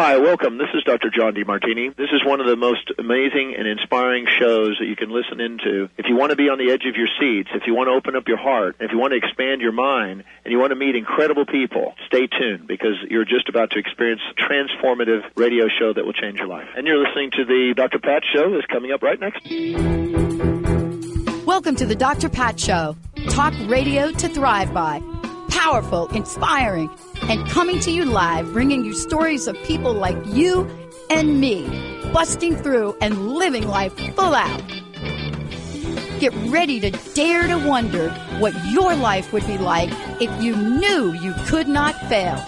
Hi, welcome. This is Dr. John DeMartini. This is one of the most amazing and inspiring shows that you can listen into. If you want to be on the edge of your seats, if you want to open up your heart, if you want to expand your mind, and you want to meet incredible people, stay tuned because you're just about to experience a transformative radio show that will change your life. And you're listening to the Dr. Pat Show that's coming up right next. Welcome to the Dr. Pat Show. Talk radio to thrive by. Powerful, inspiring, and coming to you live, bringing you stories of people like you and me, busting through and living life full out. Get ready to dare to wonder what your life would be like if you knew you could not fail.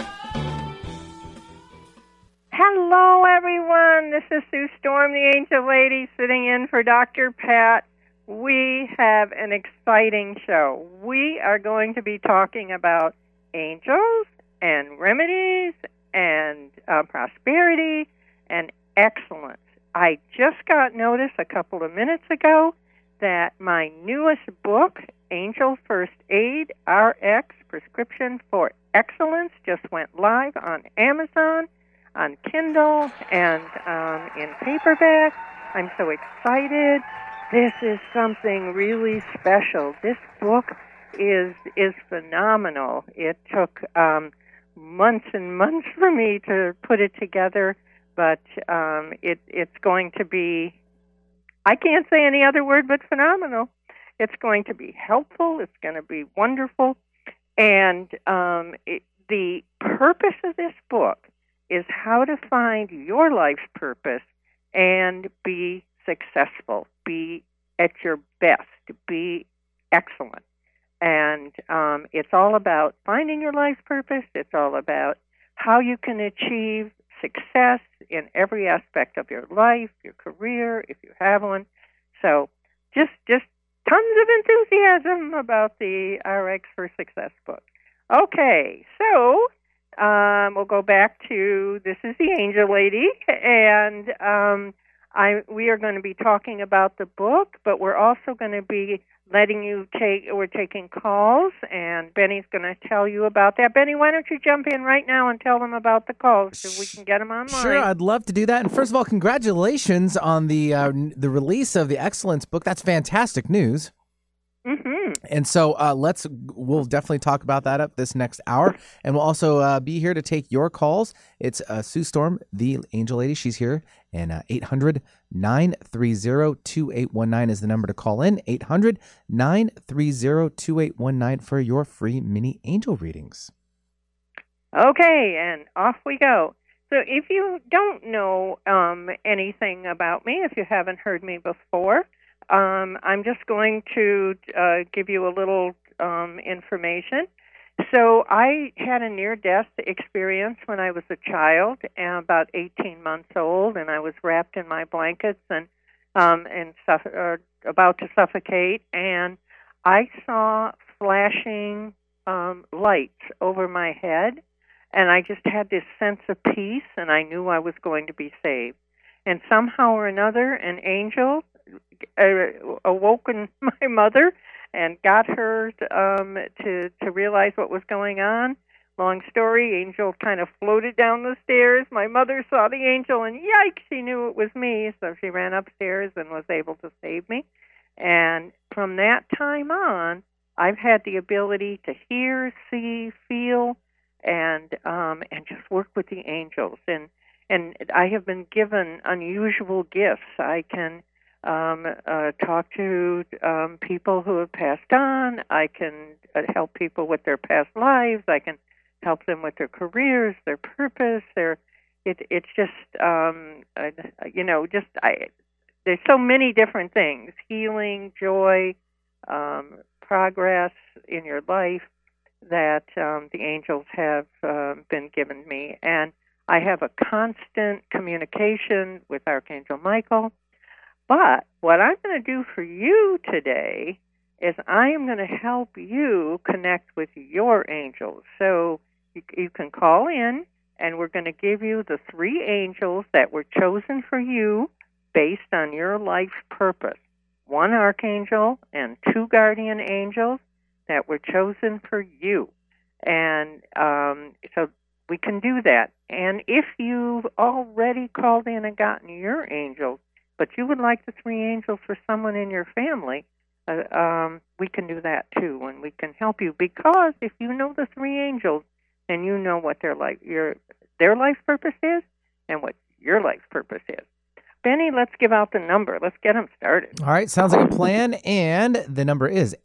Hello, everyone. This is Sue Storm, the Angel Lady, sitting in for Dr. Pat. We have an exciting show. We are going to be talking about angels and remedies and prosperity and excellence. I just got notice a couple of minutes ago that my newest book, Angel First Aid RX Prescription for Excellence, just went live on Amazon, on Kindle, and in paperback. I'm so excited. This is something really special. This book is phenomenal. It took months and months for me to put it together, but it's going to be, I can't say any other word but phenomenal. It's going to be helpful. It's going to be wonderful. And the purpose of this book is how to find your life's purpose and be successful, be at your best, be excellent. And it's all about finding your life's purpose. It's all about how you can achieve success in every aspect of your life, your career, if you have one. So just tons of enthusiasm about the RX for Success book. Okay, so we'll go back to, this is the Angel Lady, and we are going to be talking about the book, but we're also going to be we're taking calls, and Benny's going to tell you about that. Benny, why don't you jump in right now and tell them about the calls so we can get them online? Sure, I'd love to do that. And first of all, congratulations on the release of the Excellence book. That's fantastic news. Mm-hmm. And so we'll definitely talk about that up this next hour. And we'll also be here to take your calls. It's Sue Storm, the Angel Lady. She's here. And 800-930-2819 is the number to call in. 800-930-2819 for your free mini angel readings. Okay, and off we go. So if you don't know anything about me, if you haven't heard me before, I'm just going to give you a little information. So I had a near-death experience when I was a child, about 18 months old, and I was wrapped in my blankets and about to suffocate, and I saw flashing lights over my head, and I just had this sense of peace, and I knew I was going to be saved. And somehow or another, an angel awoken my mother and got her to realize what was going on. Long story, angel kind of floated down the stairs. My mother saw the angel, and yikes, she knew it was me, so she ran upstairs and was able to save me. And from that time on, I've had the ability to hear, see, feel, and just work with the angels. And I have been given unusual gifts. I can talk to people who have passed on. I can help people with their past lives. I can help them with their careers, their purpose. It's just there's so many different things: healing, joy, progress in your life that the angels have been given me, and I have a constant communication with Archangel Michael. But what I'm going to do for you today is I am going to help you connect with your angels. So you can call in, and we're going to give you the 3 angels that were chosen for you based on your life's purpose. 1 archangel and 2 guardian angels that were chosen for you. And so we can do that. And if you've already called in and gotten your angels, but you would like the 3 angels for someone in your family, we can do that too, and we can help you. Because if you know the 3 angels, then you know what their life purpose is and what your life purpose is. Benny, let's give out the number. Let's get them started. All right, sounds like a plan. And the number is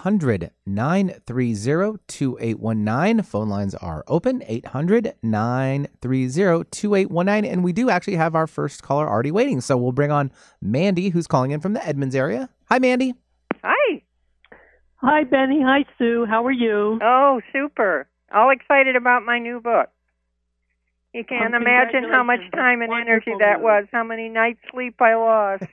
800-930-2819. Phone lines are open, 800-930-2819. And we do actually have our first caller already waiting. So we'll bring on Mandy, who's calling in from the Edmonds area. Hi, Mandy. Hi. Hi, Benny. Hi, Sue. How are you? Oh, super. All excited about my new book. You can't imagine how much time and energy that was, how many nights' sleep I lost.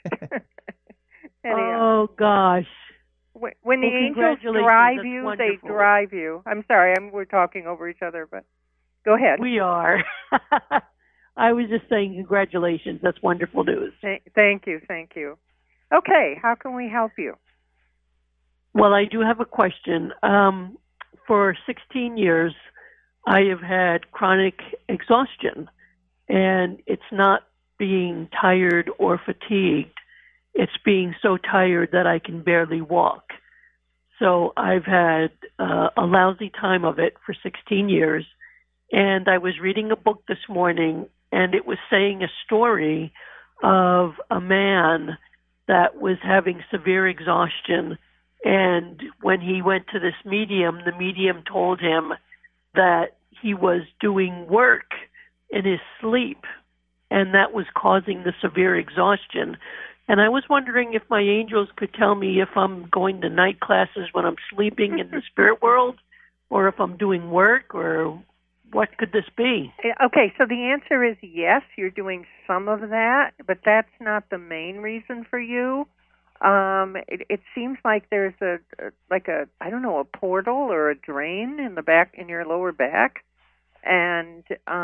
Oh, gosh. When the angels drive you, wonderful. They drive you. I'm sorry, we're talking over each other, but go ahead. We are. I was just saying congratulations. That's wonderful news. Thank you. Okay, how can we help you? Well, I do have a question. For 16 years, I have had chronic exhaustion, and it's not being tired or fatigued. It's being so tired that I can barely walk. So I've had a lousy time of it for 16 years, and I was reading a book this morning, and it was saying a story of a man that was having severe exhaustion, and when he went to this medium, the medium told him that he was doing work in his sleep, and that was causing the severe exhaustion. And I was wondering if my angels could tell me if I'm going to night classes when I'm sleeping in the spirit world, or if I'm doing work, or what could this be? Okay, so the answer is yes, you're doing some of that, but that's not the main reason for you. It seems like there's a portal or a drain in the back, in your lower back, and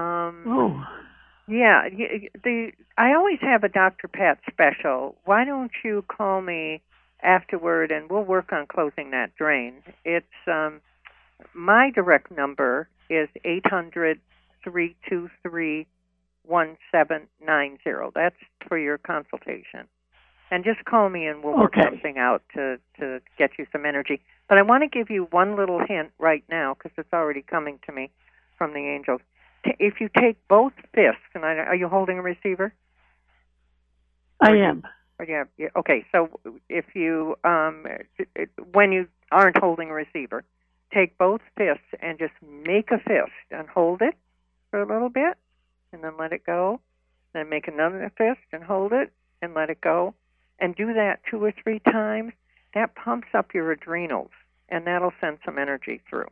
yeah, I always have a Dr. Pat special. Why don't you call me afterward, and we'll work on closing that drain. It's my direct number is 800-323-1790. That's for your consultation. And just call me and we'll work something out to get you some energy. But I want to give you one little hint right now, because it's already coming to me from the angels. If you take both fists, and are you holding a receiver? I am. Yeah. Okay, so if you, when you aren't holding a receiver, take both fists and just make a fist and hold it for a little bit, and then let it go. Then make another fist and hold it and let it go. And do that 2 or 3 times. That pumps up your adrenals, and that'll send some energy through.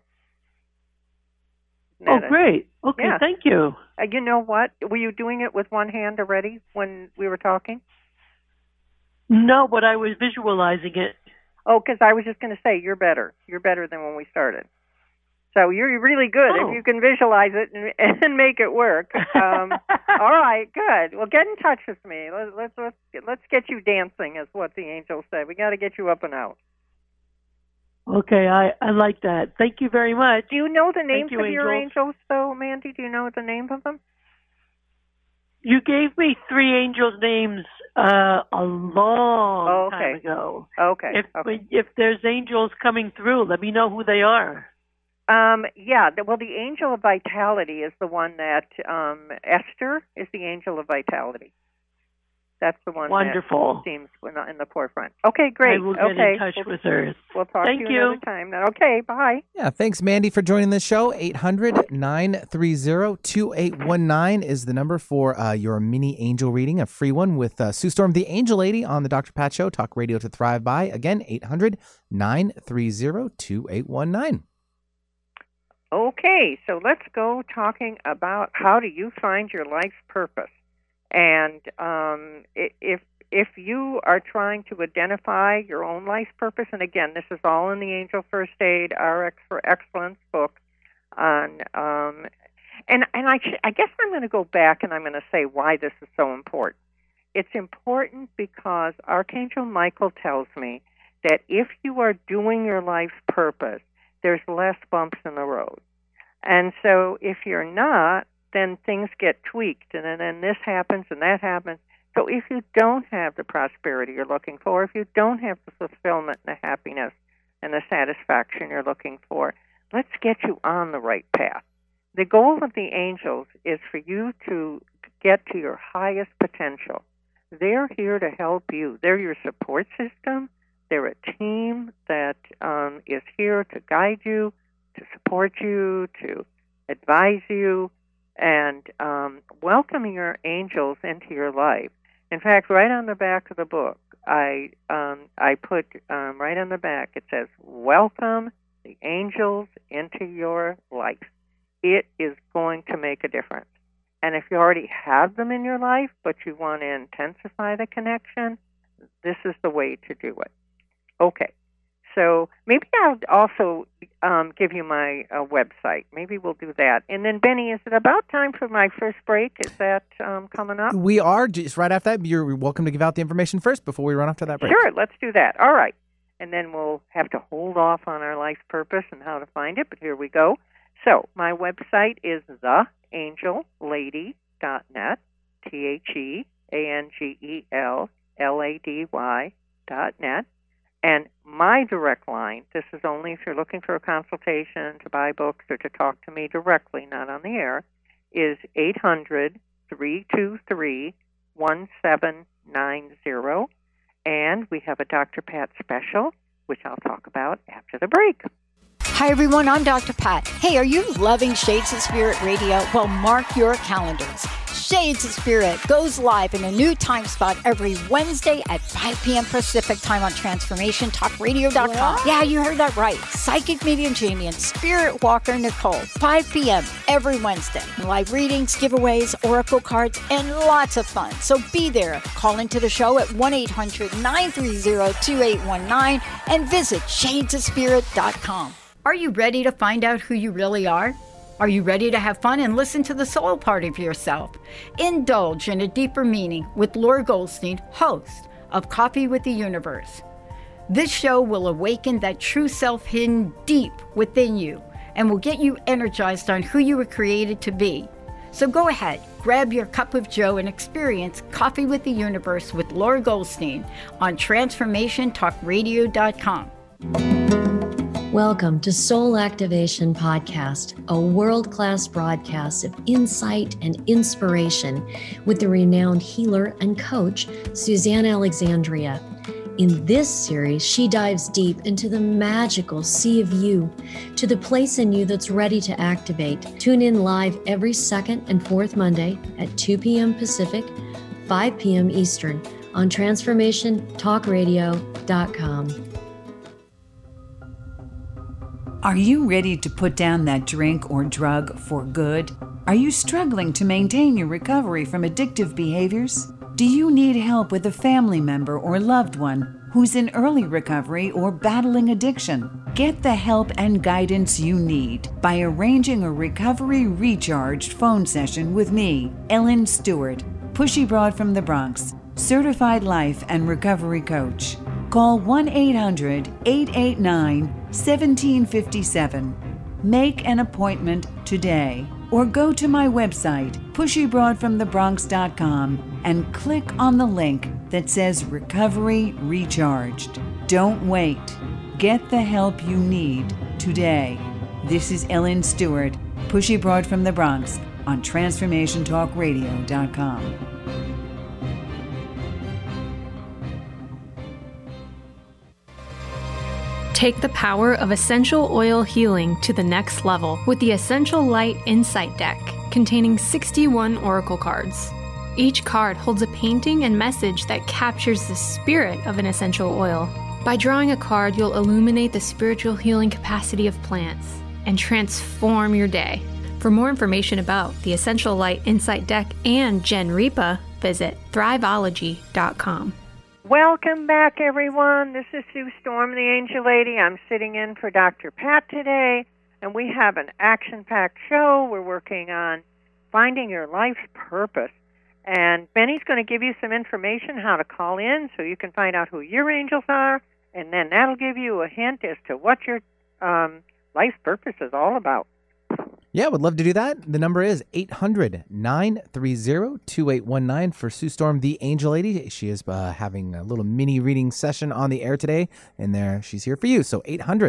Oh, great. Okay, yeah. Thank you. You know what? Were you doing it with one hand already when we were talking? No, but I was visualizing it. Oh, because I was just going to say, you're better. You're better than when we started. So you're really good if you can visualize it and make it work. All right, good. Well, get in touch with me. Let's get you dancing, is what the angels said. We got to get you up and out. Okay, I like that. Thank you very much. Do you know the names of your angels, though, Mandy? Do you know the name of them? You gave me 3 angels' names a long time ago. Okay. If there's angels coming through, let me know who they are. Yeah. Well, the angel of vitality is the one that Esther is the angel of vitality. That's the one Wonderful. that seems in the forefront. Okay, great. I will get in touch with her. We'll talk to you another time. Okay, bye. Yeah, thanks, Mandy, for joining the show. 800-930-2819 is the number for your mini angel reading, a free one with Sue Storm, the Angel Lady, on the Dr. Pat Show. Talk radio to thrive by. Again, 800-930-2819. Okay, so let's go talking about how do you find your life's purpose. And if you are trying to identify your own life's purpose, and again, this is all in the Angel First Aid RX for Excellence book. And I guess I'm going to go back and I'm going to say why this is so important. It's important because Archangel Michael tells me that if you are doing your life's purpose, there's less bumps in the road. And so if you're not, then things get tweaked, and then this happens and that happens. So if you don't have the prosperity you're looking for, if you don't have the fulfillment and the happiness and the satisfaction you're looking for, let's get you on the right path. The goal of the angels is for you to get to your highest potential. They're here to help you. They're your support system. They're a team that is here to guide you, to support you, to advise you, and welcome your angels into your life. In fact, right on the back of the book, I put right on the back, it says, welcome the angels into your life. It is going to make a difference. And if you already have them in your life, but you want to intensify the connection, this is the way to do it. Okay. So maybe I'll also give you my website. Maybe we'll do that. And then, Benny, is it about time for my first break? Is that coming up? We are. Just right after that, you're welcome to give out the information first before we run off to that break. Sure, let's do that. All right. And then we'll have to hold off on our life's purpose and how to find it, but here we go. So my website is theangelady.net, TheAngelLady.net. And my direct line, this is only if you're looking for a consultation, to buy books, or to talk to me directly, not on the air, is 800-323-1790. And we have a Dr. Pat special, which I'll talk about after the break. Hi, everyone. I'm Dr. Pat. Hey, are you loving Shades of Spirit Radio? Well, mark your calendars. Shades of Spirit goes live in a new time spot every Wednesday at 5 p.m. Pacific time on TransformationTalkRadio.com. Yeah, you heard that right. Psychic medium Jamie and Spirit Walker Nicole, 5 p.m. every Wednesday. Live readings, giveaways, oracle cards, and lots of fun. So be there. Call into the show at 1-800-930-2819 and visit shadesofspirit.com. Are you ready to find out who you really are? Are you ready to have fun and listen to the soul part of yourself? Indulge in a deeper meaning with Laura Goldstein, host of Coffee with the Universe. This show will awaken that true self hidden deep within you and will get you energized on who you were created to be. So go ahead, grab your cup of joe and experience Coffee with the Universe with Laura Goldstein on TransformationTalkRadio.com. Welcome to Soul Activation Podcast, a world-class broadcast of insight and inspiration with the renowned healer and coach, Suzanne Alexandria. In this series, she dives deep into the magical sea of you, to the place in you that's ready to activate. Tune in live every second and fourth Monday at 2 p.m. Pacific, 5 p.m. Eastern on TransformationTalkRadio.com. Are you ready to put down that drink or drug for good? Are you struggling to maintain your recovery from addictive behaviors? Do you need help with a family member or loved one who's in early recovery or battling addiction? Get the help and guidance you need by arranging a Recovery Recharged phone session with me, Ellen Stewart, Pushy Broad from the Bronx, certified life and recovery coach. Call 1-800-889-1757. Make an appointment today or go to my website, pushybroadfromthebronx.com, and click on the link that says Recovery Recharged. Don't wait. Get the help you need today. This is Ellen Stewart, Pushy Broad from the Bronx on TransformationTalkRadio.com. Take the power of essential oil healing to the next level with the Essential Light Insight Deck, containing 61 oracle cards. Each card holds a painting and message that captures the spirit of an essential oil. By drawing a card, you'll illuminate the spiritual healing capacity of plants and transform your day. For more information about the Essential Light Insight Deck and Gen Repa, visit Thriveology.com. Welcome back, everyone. This is Sue Storm, the Angel Lady. I'm sitting in for Dr. Pat today, and we have an action-packed show. We're working on finding your life's purpose. And Benny's going to give you some information how to call in so you can find out who your angels are, and then that'll give you a hint as to what your life's purpose is all about. Yeah, would love to do that. The number is 800-930-2819 for Sue Storm, the Angel Lady. She is having a little mini reading session on the air today, and there she's here for you. So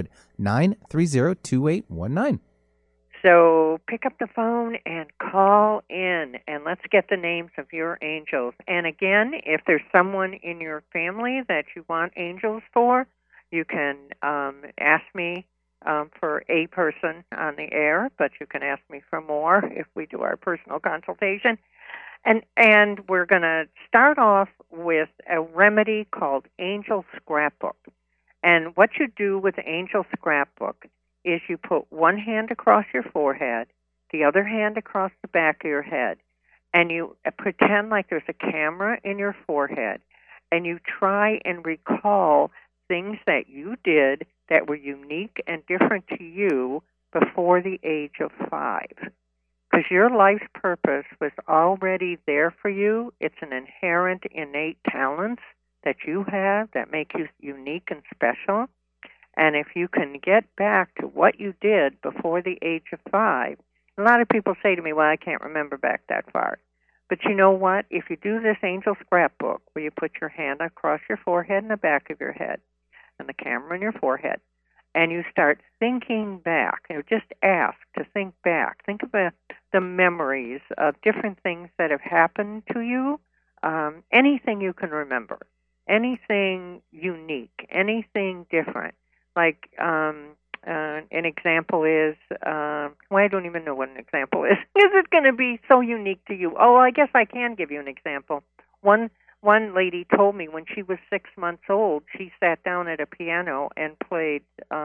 800-930-2819. So pick up the phone and call in, and let's get the names of your angels. And again, if there's someone in your family that you want angels for, you can ask me for a person on the air, but you can ask me for more if we do our personal consultation. And we're going to start off with a remedy called Angel Scrapbook. And what you do with Angel Scrapbook is you put one hand across your forehead, the other hand across the back of your head, and you pretend like there's a camera in your forehead, and you try and recall things that you did that were unique and different to you before the age of 5. Because your life's purpose was already there for you. It's an inherent, innate talent that you have that make you unique and special. And if you can get back to what you did before the age of 5, a lot of people say to me, well, I can't remember back that far. But you know what? If you do this Angel Scrapbook, where you put your hand across your forehead and the back of your head, and the camera in your forehead, and you start thinking back, just ask to think back. Think about the memories of different things that have happened to you, anything you can remember, anything unique, anything different. Like an example is, I don't even know what an example is. Is it going to be so unique to you? Oh, I guess I can give you an example. One lady told me when she was 6 months old, she sat down at a piano and played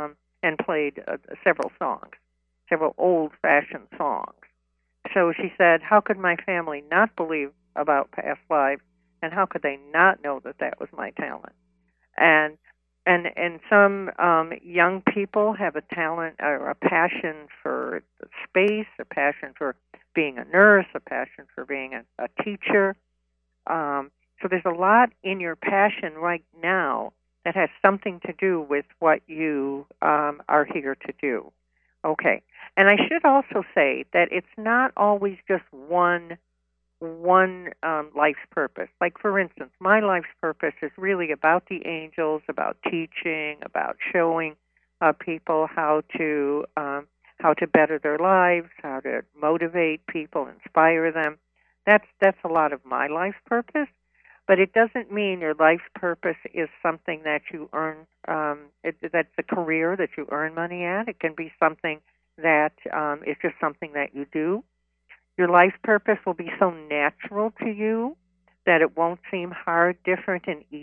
several songs, several old-fashioned songs. So she said, how could my family not believe about past lives, and how could they not know that that was my talent? And some young people have a talent or a passion for space, a passion for being a nurse, a passion for being a teacher. So there's a lot in your passion right now that has something to do with what you are here to do. Okay. And I should also say that it's not always just one life's purpose. Like, for instance, my life's purpose is really about the angels, about teaching, about showing people how to better their lives, how to motivate people, inspire them. That's a lot of my life's purpose. But it doesn't mean your life's purpose is something that you earn, that's a career that you earn money at. It can be something that is just something that you do. Your life's purpose will be so natural to you that it won't seem hard, different,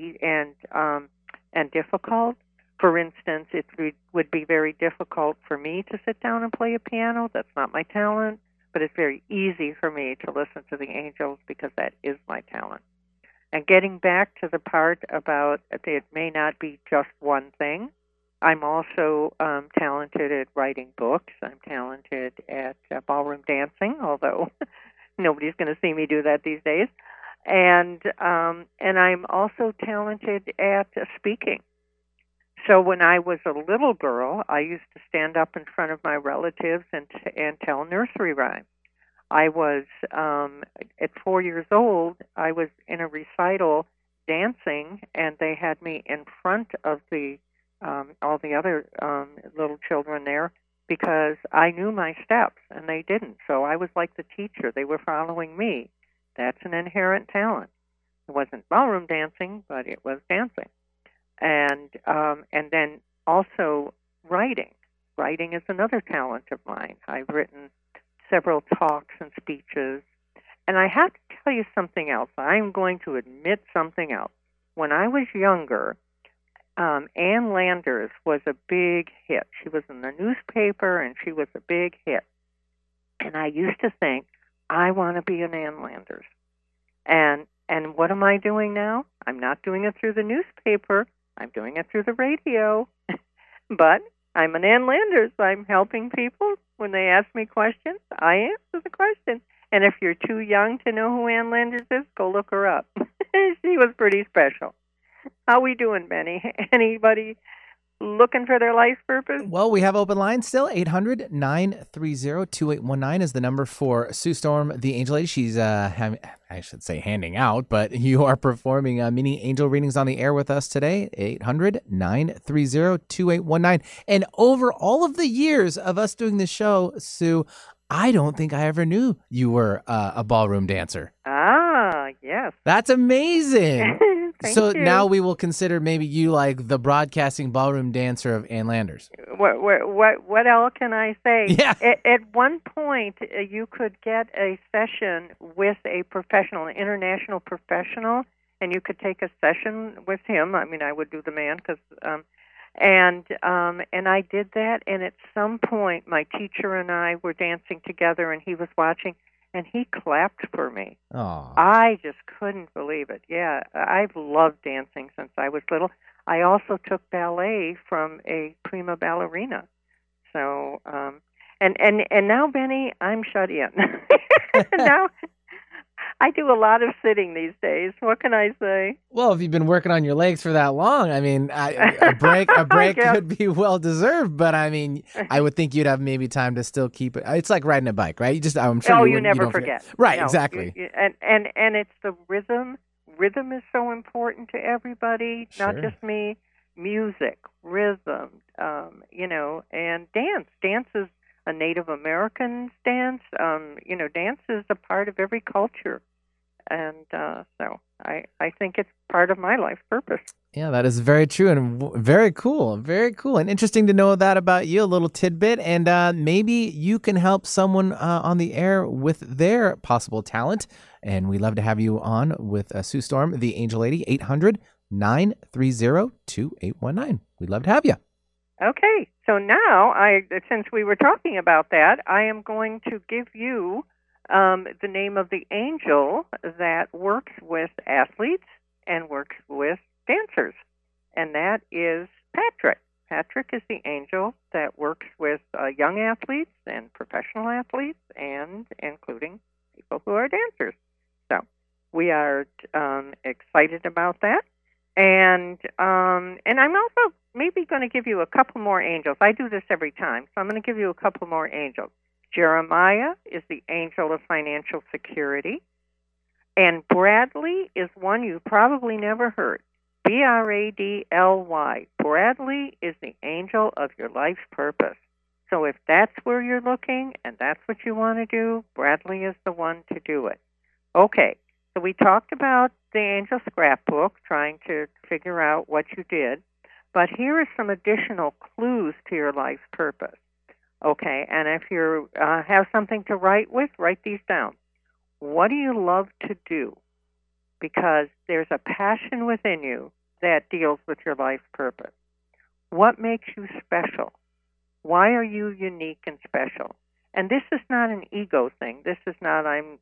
and difficult. For instance, it would be very difficult for me to sit down and play a piano. That's not my talent. But it's very easy for me to listen to the angels because that is my talent. And getting back to the part about it may not be just one thing, I'm also talented at writing books. I'm talented at ballroom dancing, although nobody's going to see me do that these days. And I'm also talented at speaking. So when I was a little girl, I used to stand up in front of my relatives and tell nursery rhymes. I was, at 4 years old, I was in a recital dancing, and they had me in front of all the other little children there because I knew my steps, and they didn't. So I was like the teacher. They were following me. That's an inherent talent. It wasn't ballroom dancing, but it was dancing. And then also writing. Writing is another talent of mine. I've written several talks and speeches. And I have to tell you something else. I'm going to admit something else. When I was younger, Ann Landers was a big hit. She was in the newspaper, and she was a big hit. And I used to think, I want to be an Ann Landers. And what am I doing now? I'm not doing it through the newspaper. I'm doing it through the radio. But I'm an Ann Landers. I'm helping people. When they ask me questions, I answer the question. And if you're too young to know who Ann Landers is, go look her up. She was pretty special. How we doing, Benny? Anybody looking for their life purpose? Well, we have open lines still. 800-930-2819 is the number for Sue Storm, the Angel Lady. She's, I should say handing out, but you are performing mini angel readings on the air with us today. 800-930-2819. And over all of the years of us doing this show, Sue, I don't think I ever knew you were a ballroom dancer. Ah, yes. That's amazing. Thank you. Now we will consider maybe you like the broadcasting ballroom dancer of Ann Landers. What else can I say? Yeah. At one point, you could get a session with a professional, an international professional, and you could take a session with him. I mean, I would do the man because, and I did that. And at some point, my teacher and I were dancing together, and he was watching. And he clapped for me. Aww. I just couldn't believe it. Yeah, I've loved dancing since I was little. I also took ballet from a prima ballerina. So, and now, Benny, I'm shut in. Now, I do a lot of sitting these days. What can I say? Well, if you've been working on your legs for that long, I mean, a break could be well deserved. But I mean, I would think you'd have maybe time to still keep it. It's like riding a bike, right? I'm sure. You never forget. Right, no, exactly. And it's the rhythm. Rhythm is so important to everybody, Sure. not just me. Music, rhythm, and dance. Dance is a Native American dance. Dance is a part of every culture. And so I think it's part of my life purpose. Yeah, that is very true and very cool. Very cool and interesting to know that about you, a little tidbit. And maybe you can help someone on the air with their possible talent. And we'd love to have you on with Sue Storm, the Angel Lady, 800-930-2819. We'd love to have you. Okay, so now, since we were talking about that, I am going to give you the name of the angel that works with athletes and works with dancers, and that is Patrick. Patrick is the angel that works with young athletes and professional athletes, and including people who are dancers. So we are excited about that, and I'm also maybe going to give you a couple more angels. I do this every time, so I'm going to give you a couple more angels. Jeremiah is the angel of financial security, and Bradley is one you probably never heard. Bradly. Bradley is the angel of your life's purpose. So if that's where you're looking and that's what you want to do, Bradley is the one to do it. Okay, so we talked about the angel scrapbook, trying to figure out what you did. But here are some additional clues to your life's purpose. Okay, and if you have something to write with, write these down. What do you love to do? Because there's a passion within you that deals with your life's purpose. What makes you special? Why are you unique and special? And this is not an ego thing. This is not I'm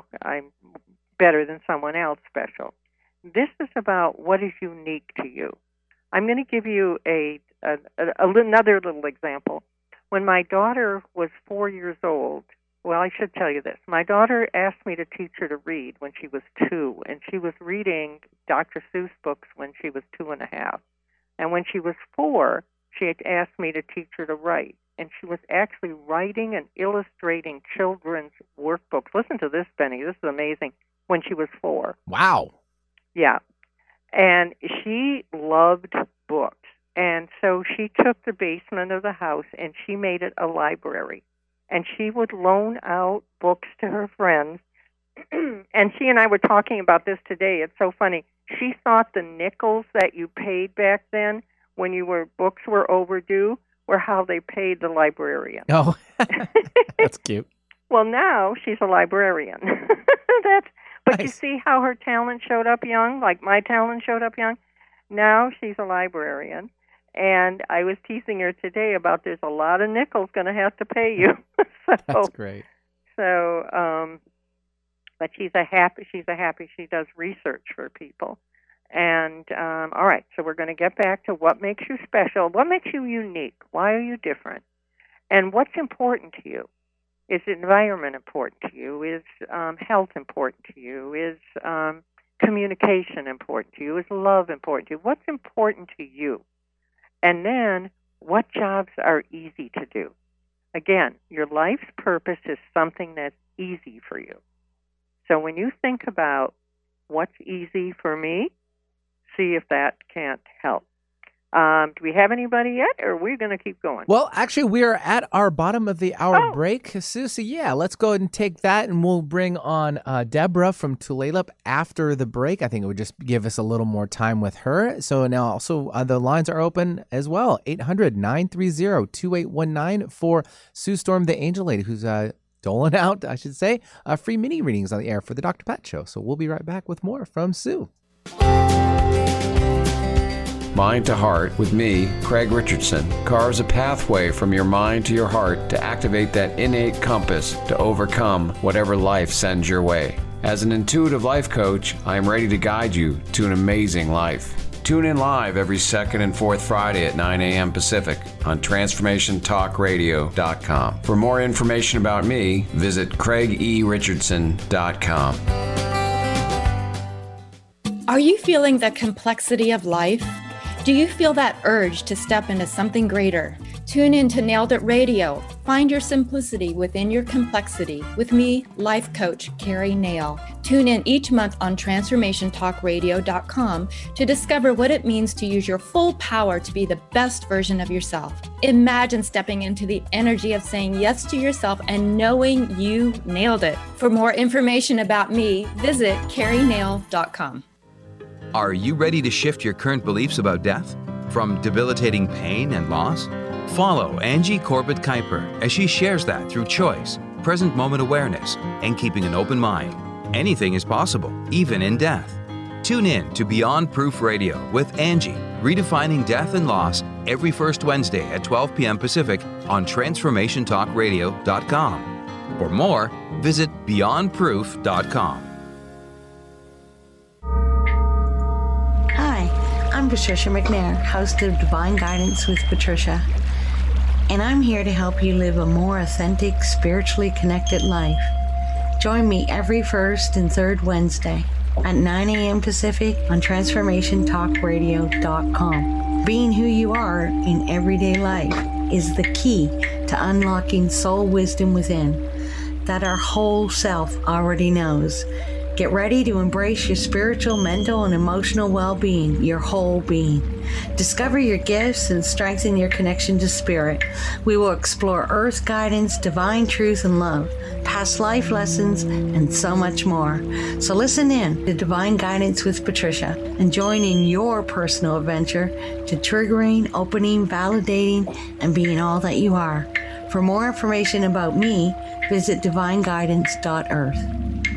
better than someone else special. This is about what is unique to you. I'm going to give you another little example. When my daughter was 4 years old, well, I should tell you this. My daughter asked me to teach her to read when she was 2, and she was reading Dr. Seuss books when she was 2.5. And when she was 4, she had asked me to teach her to write, and she was actually writing and illustrating children's workbooks. Listen to this, Benny. This is amazing. When she was 4. Wow. Yeah. And she loved books. And so she took the basement of the house and she made it a library. And she would loan out books to her friends. And she and I were talking about this today. It's so funny. She thought the nickels that you paid back then when books were overdue were how they paid the librarian. Oh, that's cute. Well, now she's a librarian. But nice. You see how her talent showed up young, like my talent showed up young? Now she's a librarian. And I was teasing her today about there's a lot of nickels going to have to pay you. That's great. So, but she does research for people. And, all right, so we're going to get back to what makes you special. What makes you unique? Why are you different? And what's important to you? Is environment important to you? Is health important to you? Is communication important to you? Is love important to you? What's important to you? And then, what jobs are easy to do? Again, your life's purpose is something that's easy for you. So when you think about what's easy for me, see if that can't help. Do we have anybody yet, or are we going to keep going? Well, actually, we are at our bottom of the hour break, Susie. Yeah, let's go ahead and take that, and we'll bring on Deborah from Tulalip after the break. I think it would just give us a little more time with her. So now also the lines are open as well, 800-930-2819 for Sue Storm, the Angel Lady, who's doling out, I should say, free mini readings on the air for the Dr. Pat Show. So we'll be right back with more from Sue. Mind to Heart with me, Craig Richardson, carves a pathway from your mind to your heart to activate that innate compass to overcome whatever life sends your way. As an intuitive life coach, I am ready to guide you to an amazing life. Tune in live every second and fourth Friday at 9 a.m. Pacific on TransformationTalkRadio.com. For more information about me, visit CraigERichardson.com. Are you feeling the complexity of life? Do you feel that urge to step into something greater? Tune in to Nailed It Radio. Find your simplicity within your complexity with me, life coach Carrie Nail. Tune in each month on TransformationTalkRadio.com to discover what it means to use your full power to be the best version of yourself. Imagine stepping into the energy of saying yes to yourself and knowing you nailed it. For more information about me, visit CarrieNail.com. Are you ready to shift your current beliefs about death? From debilitating pain and loss? Follow Angie Corbett Kuiper as she shares that through choice, present moment awareness, and keeping an open mind. Anything is possible, even in death. Tune in to Beyond Proof Radio with Angie, redefining death and loss every first Wednesday at 12 p.m. Pacific on TransformationTalkRadio.com. For more, visit BeyondProof.com. I'm Patricia McNair, host of Divine Guidance with Patricia, and I'm here to help you live a more authentic, spiritually connected life. Join me every first and third Wednesday at 9 a.m. Pacific on TransformationTalkRadio.com. Being who you are in everyday life is the key to unlocking soul wisdom within that our whole self already knows. Get ready to embrace your spiritual, mental, and emotional well-being, your whole being. Discover your gifts and strengthen your connection to spirit. We will explore earth guidance, divine truth and love, past life lessons, and so much more. So listen in to Divine Guidance with Patricia and join in your personal adventure to triggering, opening, validating, and being all that you are. For more information about me, visit divineguidance.earth.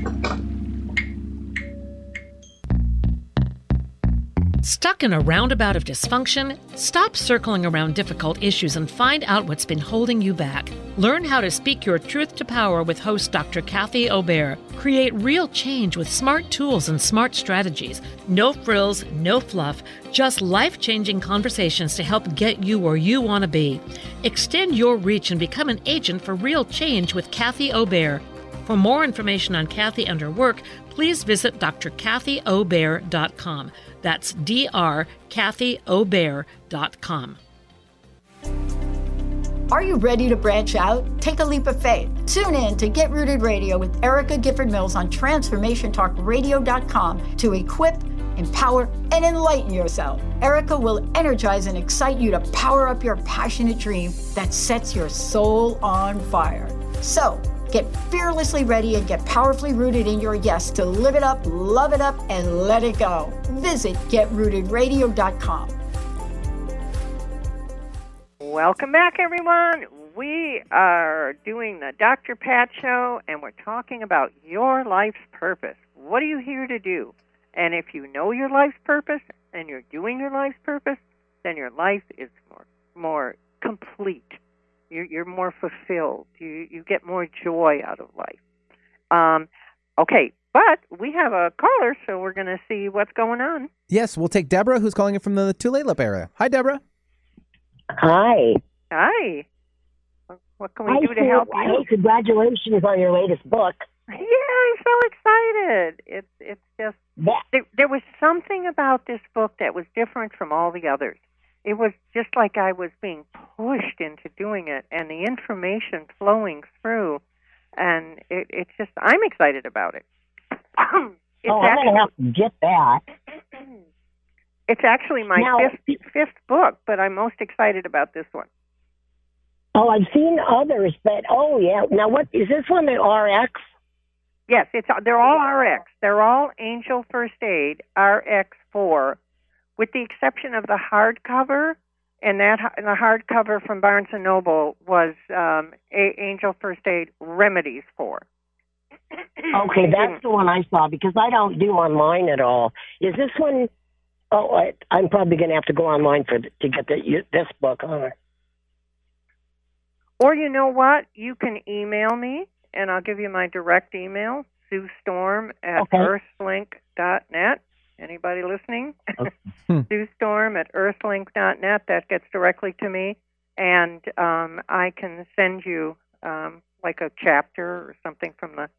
Stuck in a roundabout of dysfunction? Stop circling around difficult issues and find out what's been holding you back. Learn how to speak your truth to power with host Dr. Kathy Obear. Create real change with smart tools and smart strategies. No frills, no fluff, just life-changing conversations to help get you where you want to be. Extend your reach and become an agent for real change with Kathy Obear. For more information on Kathy and her work, please visit drkathyobear.com. That's drkathyobear.com. Are you ready to branch out? Take a leap of faith. Tune in to Get Rooted Radio with Erica Gifford Mills on TransformationTalkRadio.com to equip, empower, and enlighten yourself. Erica will energize and excite you to power up your passionate dream that sets your soul on fire. So, get fearlessly ready and get powerfully rooted in your yes to live it up, love it up, and let it go. Visit GetRootedRadio.com. Welcome back, everyone. We are doing the Dr. Pat Show, and we're talking about your life's purpose. What are you here to do? And if you know your life's purpose and you're doing your life's purpose, then your life is more complete. You're more fulfilled. You get more joy out of life. Okay, but we have a caller, so we're going to see what's going on. Yes, we'll take Deborah, who's calling in from the Tulalip area. Hi, Deborah. Hi. Hi. What can we do to help you? Hey, congratulations on your latest book. Yeah, I'm so excited. It's just there was something about this book that was different from all the others. it was just like I was being pushed into doing it, and the information flowing through, and it's just, I'm excited about it. I'm going to have to get that. It's actually my fifth book, but I'm most excited about this one. Oh, I've seen others, but now what is this one? The RX? Yes, they're all RX. They're all Angel First Aid RX4, with the exception of the hardcover, and the hardcover from Barnes & Noble was Angel First Aid Remedies 4. Okay, that's the one I saw, because I don't do online at all. Is this one? Oh, I'm probably going to have to go online to get this book on. Or you know what? You can email me, and I'll give you my direct email, SueStorm@earthlink.net. Anybody listening? SueStorm@earthlink.net. That gets directly to me, and I can send you like a chapter or something from the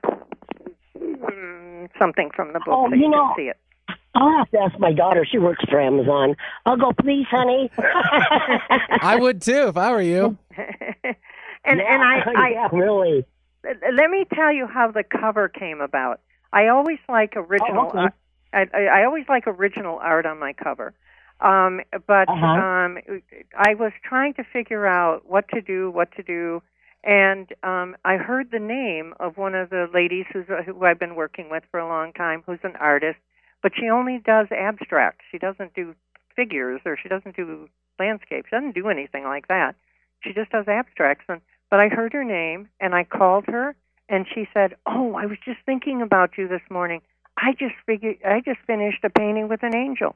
book so you can see it. I'll have to ask my daughter. She works for Amazon. I'll go, please, honey. I would too if I were you. Yeah, really. Let me tell you how the cover came about. I always like original. I always like original art on my cover, but I was trying to figure out what to do, and I heard the name of one of the ladies who I've been working with for a long time, who's an artist, but she only does abstract. She doesn't do figures, or she doesn't do landscapes. She doesn't do anything like that. She just does abstracts. But I heard her name, and I called her, and she said, "Oh, I was just thinking about you this morning. I just finished a painting with an angel."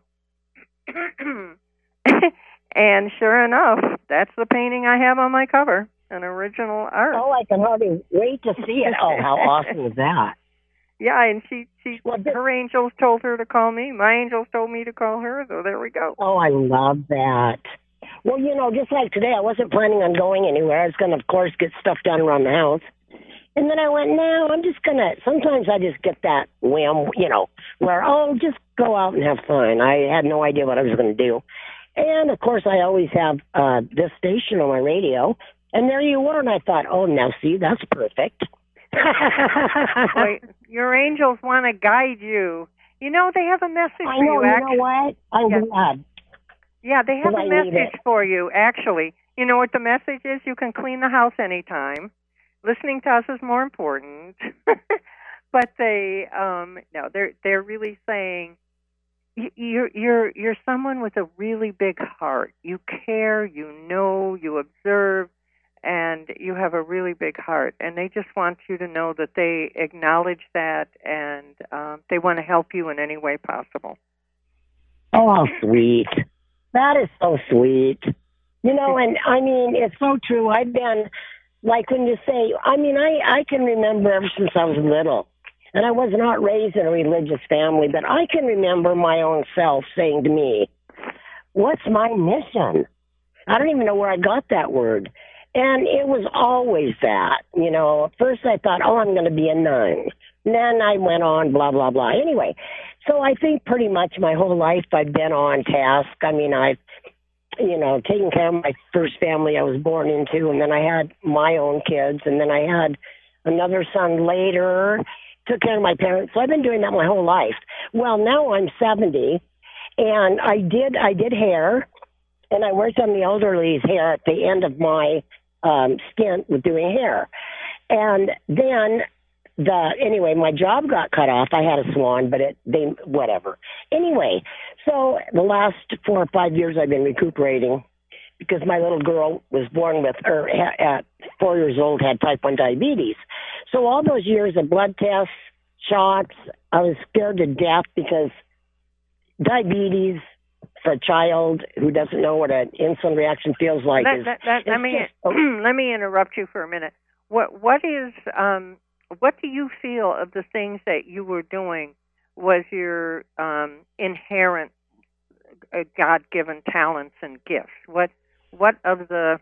And sure enough, that's the painting I have on my cover, an original art. Oh, I can hardly wait to see it. Oh, how awesome is that? Yeah, and her angels told her to call me. My angels told me to call her, so there we go. Oh, I love that. Well, just like today, I wasn't planning on going anywhere. I was going to, of course, get stuff done around the house. And then I went, no, I'm just going to, sometimes I just get that whim, where, just go out and have fun. I had no idea what I was going to do. And, of course, I always have this station on my radio. And there you were, and I thought, oh, now see, that's perfect. Boy, your angels want to guide you. They have a message for you. You know what? I'm glad. Yeah, they have a message for you, actually. You know what the message is? You can clean the house anytime. Listening to us is more important. But they're really saying you're someone with a really big heart. You care, you observe, and you have a really big heart. And they just want you to know that they acknowledge that, and they want to help you in any way possible. Oh, how sweet. That is so sweet. And I mean, it's so true. I've been, like when you say, I can remember ever since I was little, and I was not raised in a religious family, but I can remember my own self saying to me, what's my mission? I don't even know where I got that word. And it was always that, At first I thought, I'm going to be a nun. Then I went on, blah, blah, blah. Anyway, so I think pretty much my whole life I've been on task. I mean, I've, taken care of my first family I was born into, and then I had my own kids, and then I had another son later, took care of my parents. So I've been doing that my whole life. Well, now I'm 70, and I did hair, and I worked on the elderly's hair at the end of my stint with doing hair. And then my job got cut off. I had a salon, but whatever. Anyway, so the last 4 or 5 years I've been recuperating because my little girl was born at 4 years old, had type 1 diabetes. So all those years of blood tests, shots, I was scared to death because diabetes for a child who doesn't know what an insulin reaction feels like let me interrupt you for a minute. What do you feel of the things that you were doing was your inherent God-given talents and gifts? What of the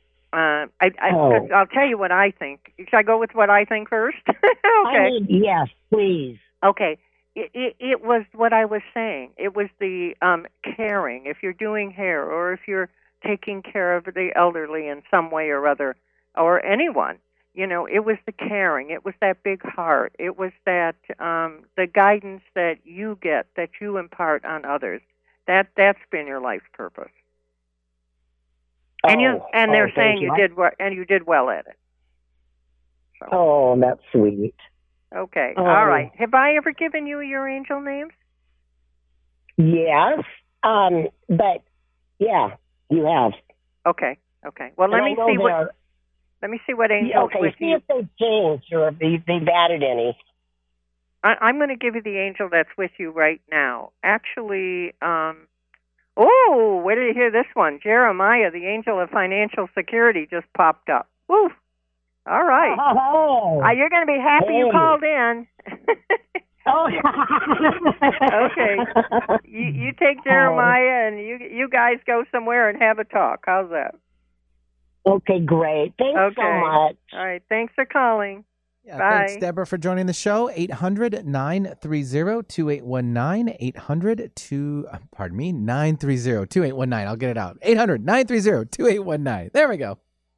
I'll tell you what I think. Should I go with what I think first? Okay. Yes, please. Okay. it was what I was saying. It was the caring. If you're doing hair, or if you're taking care of the elderly in some way or other, or anyone, it was the caring. It was that big heart. It was that the guidance that you get, that you impart on others. That's been your life's purpose. And they're saying you did and you did well at it. So. Oh, that's sweet. Okay. All right. Have I ever given you your angel names? Yes. But yeah, you have. Okay. Well, let me see what angels with see you. if they've changed or if they've added any. I'm going to give you the angel that's with you right now. Actually, where did you hear this one? Jeremiah, the angel of financial security, just popped up. Woo! All right. You're going to be happy you called in. Okay. You take Jeremiah and you guys go somewhere and have a talk. How's that? Okay, great. Thanks so much. All right. Thanks for calling. Yeah, bye. Thanks, Deborah, for joining the show. 800-930-2819. 930-2819. I'll get it out. 800-930-2819. There we go.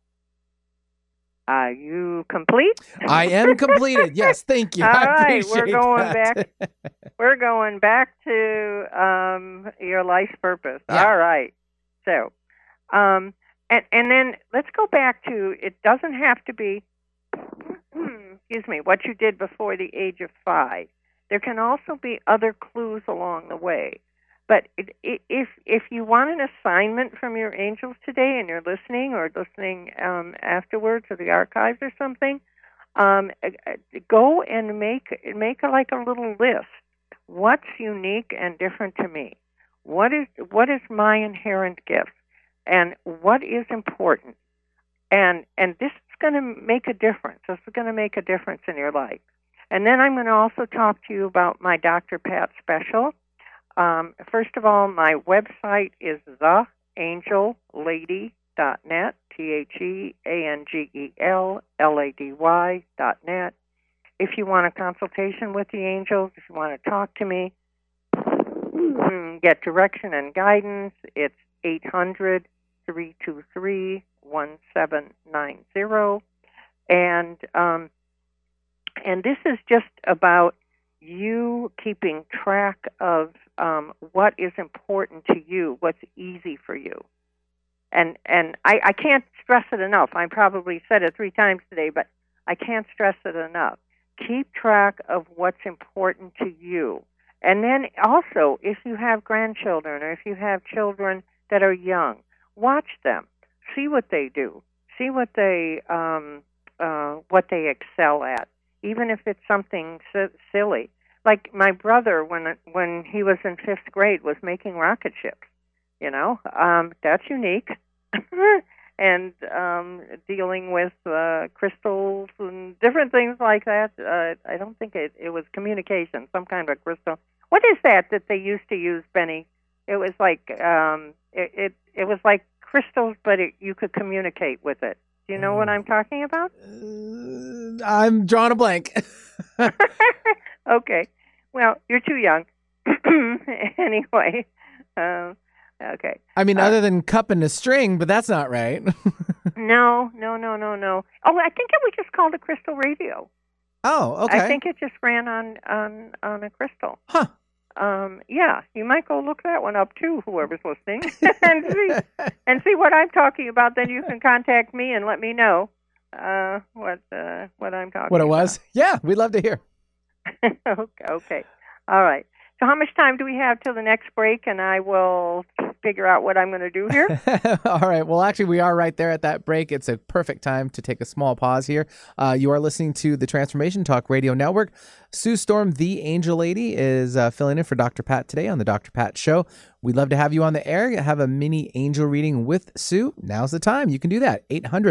Are you complete? I am completed. Yes, thank you. All I right, appreciate back. We're going back to your life's purpose. Yeah. All right. So, and then let's go back to, it doesn't have to be, what you did before the age of 5. There can also be other clues along the way. But if you want an assignment from your angels today and you're listening afterwards or the archives or something, go and make like a little list. What's unique and different to me? What is my inherent gift? And what is important? And this is going to make a difference. This is going to make a difference in your life. And then I'm going to also talk to you about my Dr. Pat special. First of all, my website is theangellady.net, theangellady.net. If you want a consultation with the angels, if you want to talk to me, get direction and guidance, it's 800-323-1790. And this is just about you keeping track of what is important to you, what's easy for you. And I can't stress it enough. I probably said it 3 times today, but I can't stress it enough. Keep track of what's important to you. And then also, if you have grandchildren or if you have children that are young, watch them. See what they do. See what they excel at, even if it's something silly. Like my brother, when he was in 5th grade, was making rocket ships. That's unique. And dealing with crystals and different things like that. I don't think it was communication, some kind of a crystal. What is that they used to use, Benny? It was like it was like crystals, but you could communicate with it. Do you know what I'm talking about? I'm drawing a blank. Okay. Well, you're too young. Anyway. Okay. I mean, other than cupping a string, but that's not right. No. Oh, I think it was just called a crystal radio. Oh, okay. I think it just ran on a crystal. Huh. Yeah, you might go look that one up too, whoever's listening, and see what I'm talking about. Then you can contact me and let me know what I'm talking about. What it was? Yeah, we'd love to hear. Okay. All right. So how much time do we have till the next break? And I will figure out what I'm going to do here. All right. Well, actually, we are right there at that break. It's a perfect time to take a small pause here. You are listening to the Transformation Talk Radio Network. Sue Storm, the Angel Lady, is filling in for Dr. Pat today on the Dr. Pat Show. We'd love to have you on the air. Have a mini angel reading with Sue. Now's the time. You can do that.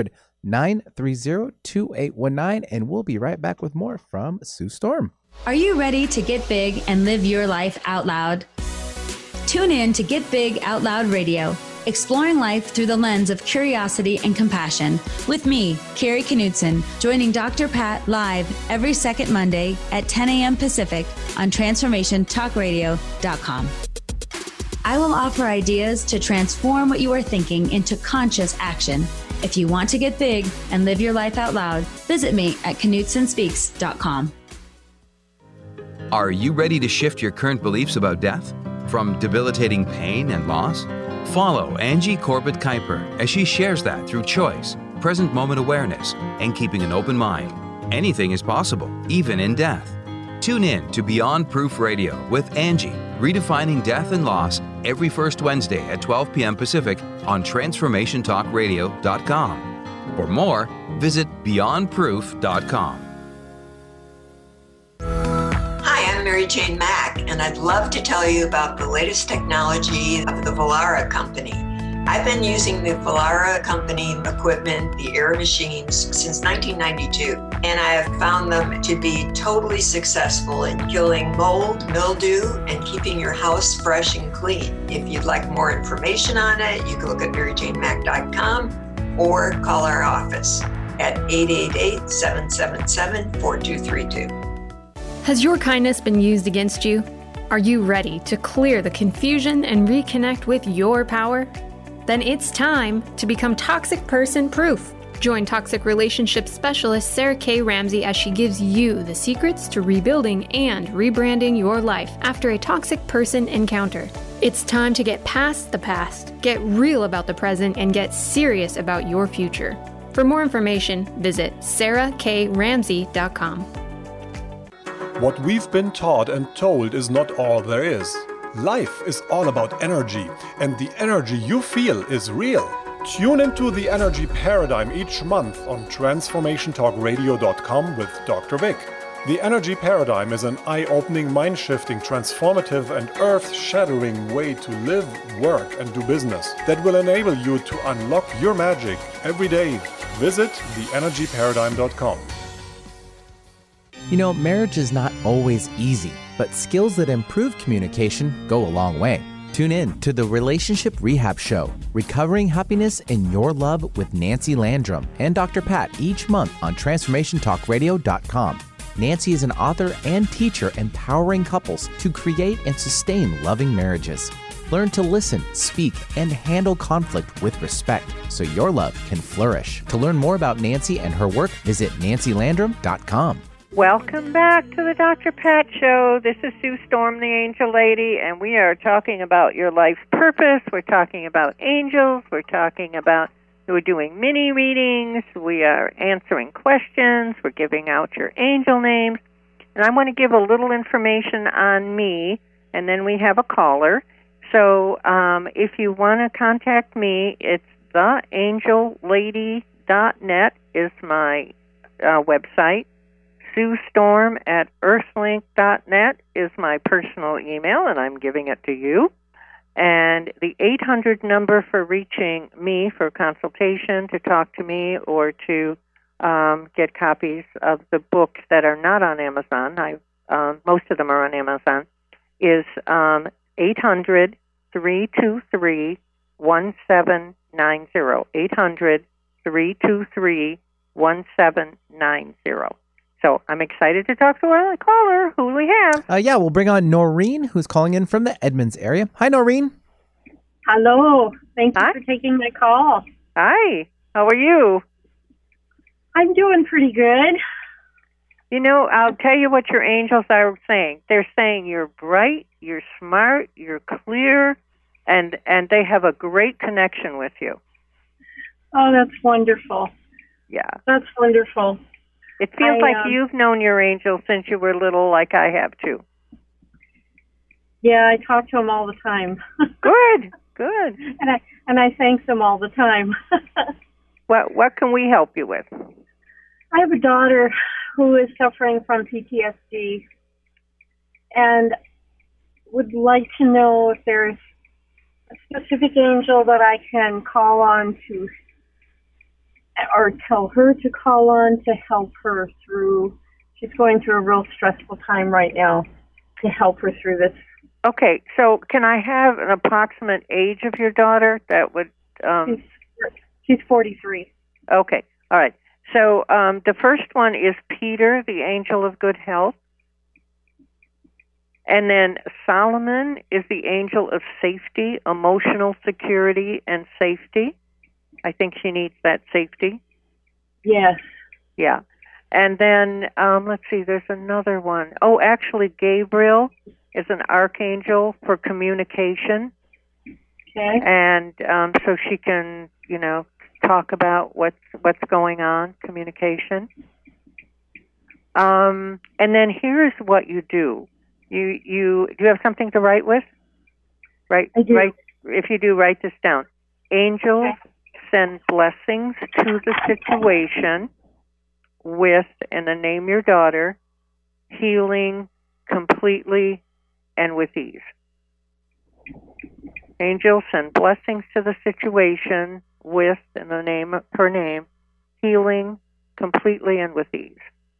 800-930-2819. And we'll be right back with more from Sue Storm. Are you ready to get big and live your life out loud? Tune in to Get Big Out Loud Radio. exploring life through the lens of curiosity and compassion. With me, Carrie Knudsen, joining Dr. Pat live every second Monday at 10 a.m. Pacific on TransformationTalkRadio.com. I will offer ideas to transform what you are thinking into conscious action. If you want to get big and live your life out loud, visit me at KnudsenSpeaks.com. Are you ready to shift your current beliefs about death? From debilitating pain and loss? Follow Angie Corbett Kuiper as she shares that through choice, present moment awareness, and keeping an open mind. Anything is possible, even in death. Tune in to Beyond Proof Radio with Angie, redefining death and loss, every first Wednesday at 12 p.m. Pacific on TransformationTalkRadio.com. For more, visit BeyondProof.com. Hi, I'm Mary Jane Mack, and I'd love to tell you about the latest technology of the Vollara Company. I've been using the Vollara Company equipment, the air machines, since 1992, and I have found them to be totally successful in killing mold, mildew, and keeping your house fresh and clean. If you'd like more information on it, you can look at maryjanemack.com or call our office at 888-777-4232. Has your kindness been used against you? Are you ready to clear the confusion and reconnect with your power? Then it's time to become toxic person proof. Join toxic relationship specialist Sarah K. Ramsey as she gives you the secrets to rebuilding and rebranding your life after a toxic person encounter. It's time to get past the past, get real about the present, and get serious about your future. For more information, visit sarahkramsey.com. What we've been taught and told is not all there is. Life is all about energy, and the energy you feel is real. Tune into the Energy Paradigm each month on TransformationTalkRadio.com with Dr. Vic. The Energy Paradigm is an eye-opening, mind-shifting, transformative, and earth-shattering way to live, work, and do business that will enable you to unlock your magic every day. Visit theenergyparadigm.com. You know, marriage is not always easy, but skills that improve communication go a long way. Tune in to the Relationship Rehab Show, Recovering Happiness in Your Love with Nancy Landrum and Dr. Pat each month on TransformationTalkRadio.com. Nancy is an author and teacher empowering couples to create and sustain loving marriages. Learn to listen, speak, and handle conflict with respect so your love can flourish. To learn more about Nancy and her work, visit nancylandrum.com. Welcome back to the Dr. Pat Show. This is Sue Storm, the Angel Lady, and we are talking about your life purpose. We're talking about angels. We're doing mini readings. We are answering questions. We're giving out your angel names. And I want to give a little information on me, and then we have a caller. So if you want to contact me, it's theangellady.net is my website. SueStorm@earthlink.net is my personal email, and I'm giving it to you. And the 800 number for reaching me for consultation, to talk to me, or to get copies of the books that are not on Amazon, most of them are on Amazon, is 800-323-1790. 800-323-1790. So I'm excited to talk to our caller. Who do we have? We'll bring on Noreen, who's calling in from the Edmonds area. Hi, Noreen. Hello. Thank you for taking my call. Hi. How are you? I'm doing pretty good. You know, I'll tell you what your angels are saying. They're saying you're bright, you're smart, you're clear, and they have a great connection with you. Oh, that's wonderful. Yeah. That's wonderful. It feels like you've known your angel since you were little, like I have too. Yeah, I talk to them all the time. Good. And I thank them all the time. What can we help you with? I have a daughter who is suffering from PTSD, and would like to know if there's a specific angel that I can call on to, or tell her to call on to help her through. She's going through a real stressful time right now, to help her through this Okay, so can I have an approximate age of your daughter? That would. She's 43. Okay, all right. So the first one is Peter, the angel of good health. And then Solomon is the angel of safety, emotional security, and safety. I think she needs that safety. Yes. Yeah. And then, let's see, there's another one. Oh, actually, Gabriel is an archangel for communication. Okay. And so she can, talk about what's going on, communication. And then here's what you do. Do you have something to write with? Right. I do. If you do, write this down. Angels send blessings to the situation with, and then name your daughter, healing completely and with ease. Angels send blessings to the situation with, and the name of her name, healing completely and with ease.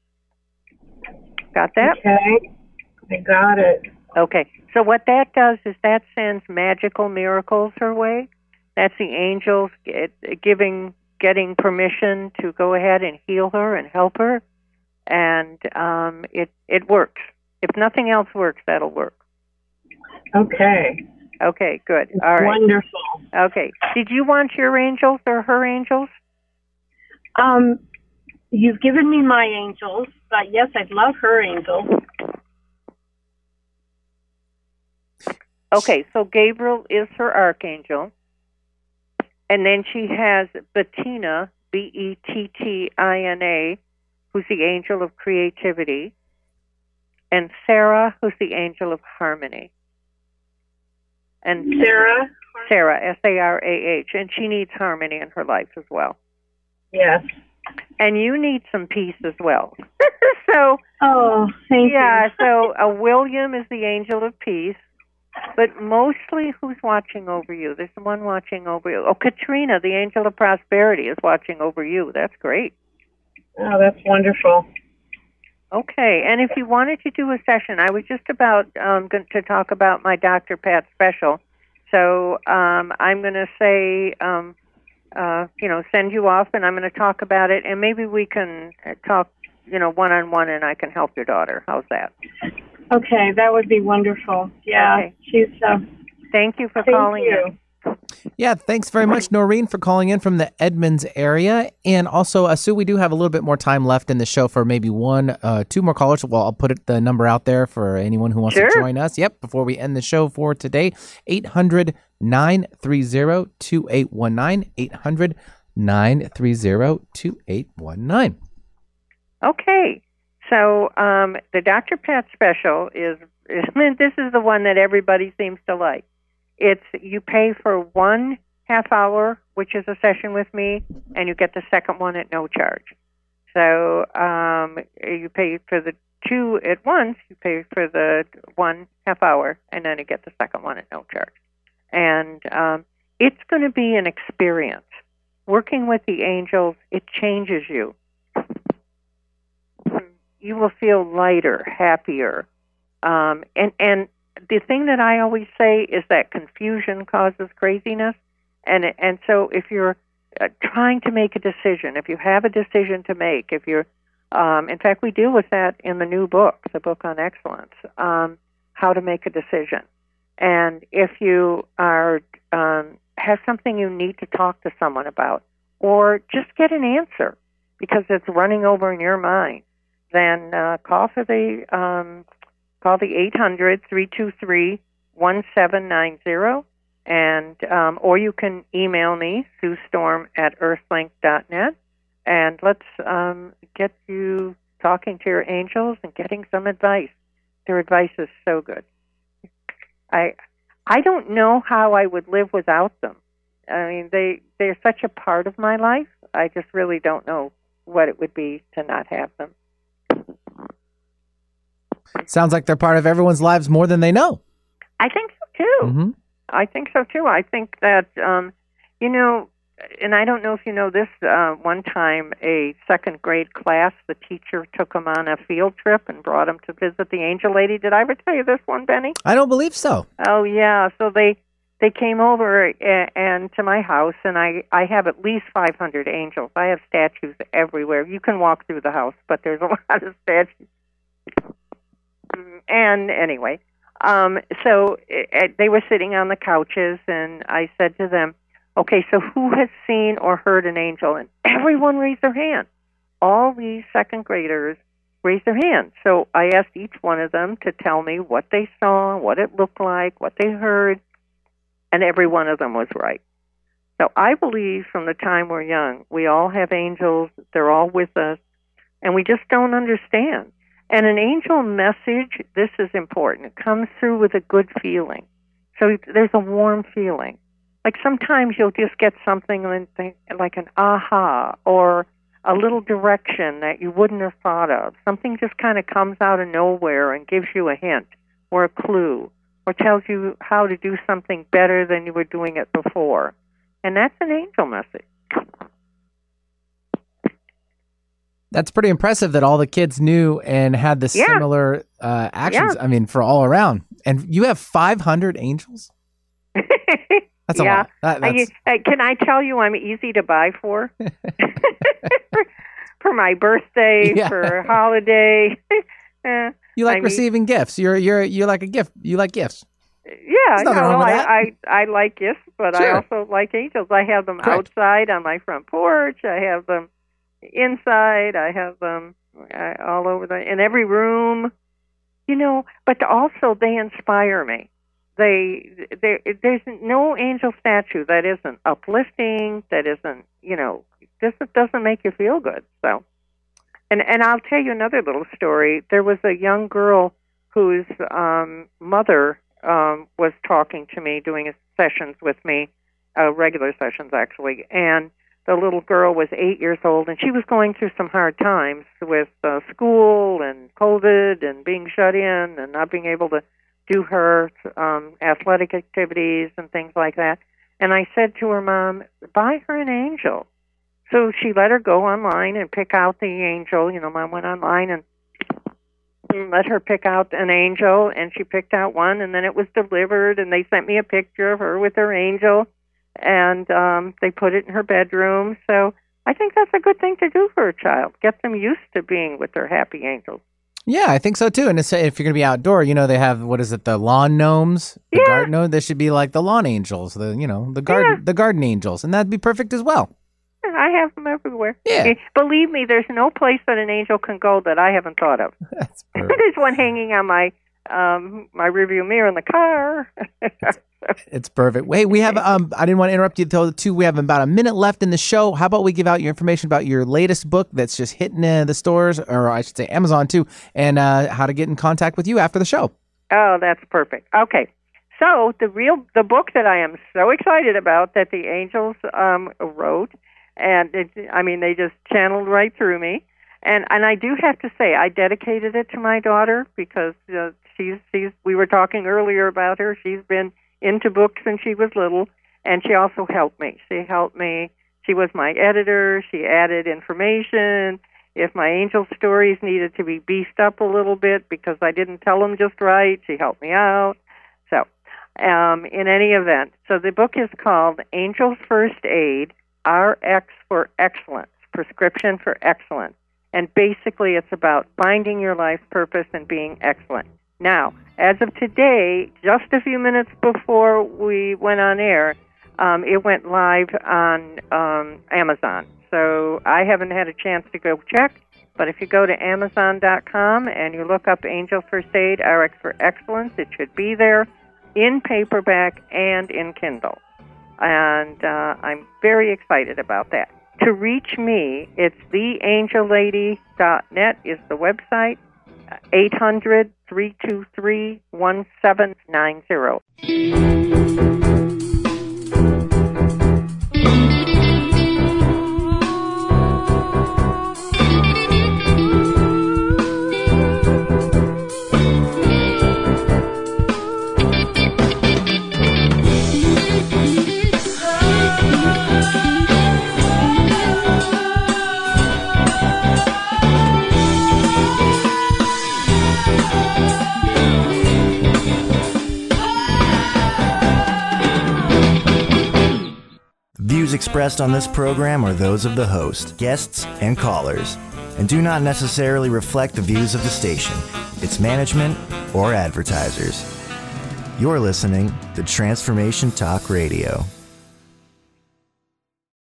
Got that? Okay. I got it. Okay. So what that does is that sends magical miracles her way. That's the angels getting permission to go ahead and heal her and help her, and it works. If nothing else works, that'll work. Okay. Okay, good. All right. Wonderful. Okay. Did you want your angels or her angels? You've given me my angels, but yes, I'd love her angels. Okay, so Gabriel is her archangel. And then she has Bettina, Bettina, who's the angel of creativity, and Sarah, who's the angel of harmony. And Sarah, Sarah, and she needs harmony in her life as well. Yes. And you need some peace as well. So, thank you. Yeah, so William is the angel of peace. But mostly, who's watching over you? There's one watching over you. Oh, Katrina, the angel of prosperity, is watching over you. That's great. Oh, that's wonderful. Okay, and if you wanted to do a session, I was just about going to talk about my Dr. Pat special. So I'm going to say, send you off, and I'm going to talk about it, and maybe we can talk, one-on-one, and I can help your daughter. How's that? Okay, that would be wonderful. Yeah, okay. She's. Thank you for calling in. Yeah, thanks very much, Noreen, for calling in from the Edmonds area. And also, Sue, we do have a little bit more time left in the show for maybe two more callers. Well, I'll put the number out there for anyone who wants to join us. Yep, before we end the show for today, 800-930-2819, 800-930-2819. Okay. So the Dr. Pat special is this is the one that everybody seems to like. It's you pay for 1 half hour, which is a session with me, and you get the second one at no charge. So you pay for the 2 at once, you pay for the 1 half hour, and then you get the second one at no charge. And it's going to be an experience. Working with the angels, it changes you. You will feel lighter, happier. And the thing that I always say is that confusion causes craziness. And so if you're trying to make a decision, if you have a decision to make, if you're, in fact, we deal with that in the new book, the book on excellence, how to make a decision. And if you are have something you need to talk to someone about, or just get an answer because it's running over in your mind, then call the 800-323-1790, and or you can email me, SueStorm@earthlink.net, and let's get you talking to your angels and getting some advice. Their advice is so good. I don't know how I would live without them. I mean, they're such a part of my life. I just really don't know what it would be to not have them. Sounds like they're part of everyone's lives more than they know. I think so, too. Mm-hmm. I think so, too. I think that, and I don't know if you know this, one time a second grade class, the teacher took them on a field trip and brought them to visit the angel lady. Did I ever tell you this one, Benny? I don't believe so. Oh, yeah. So they came over and to my house, and I have at least 500 angels. I have statues everywhere. You can walk through the house, but there's a lot of statues. And anyway, so they were sitting on the couches, and I said to them, okay, so who has seen or heard an angel? And everyone raised their hand. All these second graders raised their hand. So I asked each one of them to tell me what they saw, what it looked like, what they heard, and every one of them was right. So I believe from the time we're young, we all have angels, they're all with us, and we just don't understand. And an angel message, this is important, it comes through with a good feeling. So there's a warm feeling. Like sometimes you'll just get something like an aha or a little direction that you wouldn't have thought of. Something just kind of comes out of nowhere and gives you a hint or a clue or tells you how to do something better than you were doing it before. And that's an angel message. That's pretty impressive that all the kids knew and had the similar actions, I mean, for all around. And you have 500 angels? That's a lot. Can I tell you I'm easy to buy for? For my birthday, for a holiday. You like receiving gifts. You're like a gift. You like gifts. Yeah, nothing wrong with that. I like gifts, but I also like angels. I have them outside on my front porch. I have them inside. I have them all over in every room. You know, but also they inspire me. There's no angel statue that isn't uplifting, that isn't, this doesn't make you feel good. So, and I'll tell you another little story. There was a young girl whose mother was talking to me, doing sessions with me, regular sessions actually, and the little girl was 8 years old, and she was going through some hard times with school and COVID and being shut in and not being able to do her athletic activities and things like that. And I said to her mom, buy her an angel. So she let her go online and pick out the angel. Mom went online and let her pick out an angel, and she picked out one, and then it was delivered, and they sent me a picture of her with her angel, and they put it in her bedroom. So I think that's a good thing to do for a child. Get them used to being with their happy angels. Yeah, I think so too. And if you're going to be outdoor, they have, the lawn gnomes, the garden gnomes. They should be like the lawn angels, the garden angels, and that'd be perfect as well. I have them everywhere. Yeah. Believe me, there's no place that an angel can go that I haven't thought of. That's perfect. There's one hanging on my rearview mirror in the car. It's perfect. Wait, we have, I didn't want to interrupt you, too. We have about a minute left in the show. How about we give out your information about your latest book that's just hitting the stores, or I should say Amazon, too, and how to get in contact with you after the show. Oh, that's perfect. Okay. So the book that I am so excited about that the angels wrote, and they just channeled right through me. And I do have to say, I dedicated it to my daughter because we were talking earlier about her. She's been into books since she was little, and she also helped me. She was my editor. She added information. If my angel stories needed to be beefed up a little bit because I didn't tell them just right, she helped me out. So, in any event, so the book is called Angels First Aid, RX for Excellence, Prescription for Excellence. And basically it's about finding your life purpose and being excellent. Now, as of today, just a few minutes before we went on air, it went live on Amazon. So I haven't had a chance to go check, but if you go to Amazon.com and you look up Angel First Aid, RX for Excellence, it should be there in paperback and in Kindle. And I'm very excited about that. To reach me, it's theangellady.net is the website, 800-323-1790. expressed on this program are those of the host, guests, and callers, and do not necessarily reflect the views of the station, its management, or advertisers. You're listening to Transformation Talk Radio.